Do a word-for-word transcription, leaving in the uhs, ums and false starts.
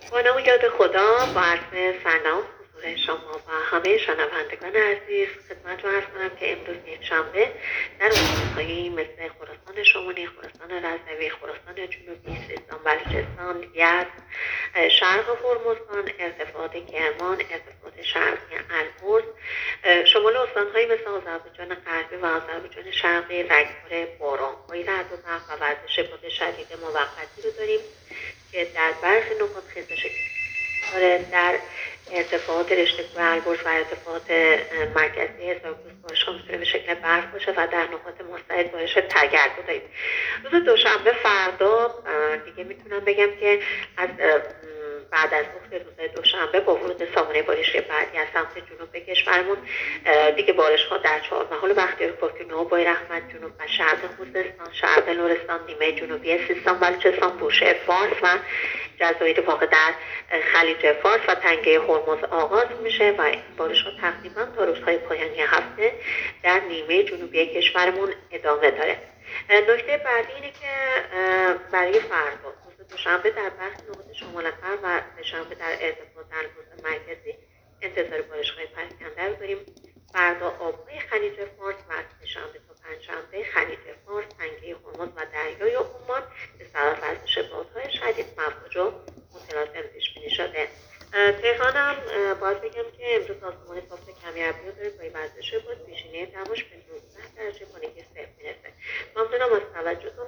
با نام یاد خدا با عرض سلام حضور شما و همه شنوندگان عزیز خدمت رو عرض کنم که امروز یکشنبه در استان‌هایی مثل خراسان شمالی، خراسان رضوی، خراسان جنوبی، سیستان، بلوچستان، یزد، شرق هرمزگان، ارتفاعات کرمان، ارتفاعات شرقی البرز، شمال استان‌هایی مثل آذربایجان غربی و آذربایجان شرقی رگبار باران‌های رعد و برق و وزش باد شدید موقتی رو داریم که در برخی نقاط خیزش داره. در ارتفاعات رشته کوه البرز و ارتفاعات مرکزی اقیانوس بارش‌ها میتونه به شکل برف باشه و در نقاط مستعد بارش تگرگو داریم. روز دوشنبه فردا دیگه میتونم بگم که از بعد از ظهر روز دوشنبه با ورود سامانه بارشی بعدی از سمت جنوب کشورمون دیگه بارش ها در چهارمحال و بختیاری پاکینو، بای رحمت، جنوب و شرق خوزستان، شرق لرستان، نیمه جنوبی سیستان، بلوچستان، بوشهر، فارس و جزایر واقع در خلیج فارس و تنگه هرمز آغاز میشه و این بارش ها تقریبا تا روزهای پایانی هفته در نیمه جنوبی کشورمون ادامه داره. نکته بعدی اینه که برای فردا دوشنبه در برخی نقاط شمال غرب و سه‌شنبه در ارتفاعات البرز مرکزی انتظار بارش‌های پراکنده رو داریم. فردا آبهای خلیج فارس و از سه‌شنبه تا پنجشنبه خلیج فارس، تنگه هرمز و دریای عمان به سبب وزش بادهای شدید مواج و متلاطم پیش بینی شده. تهران هم باید بگم که امروز آسمان صاف کمی ابری داره با وزش باد، پیشینه دماش به نوزده درجه با نگه صفر میرسه. ممنونم از توجهتون.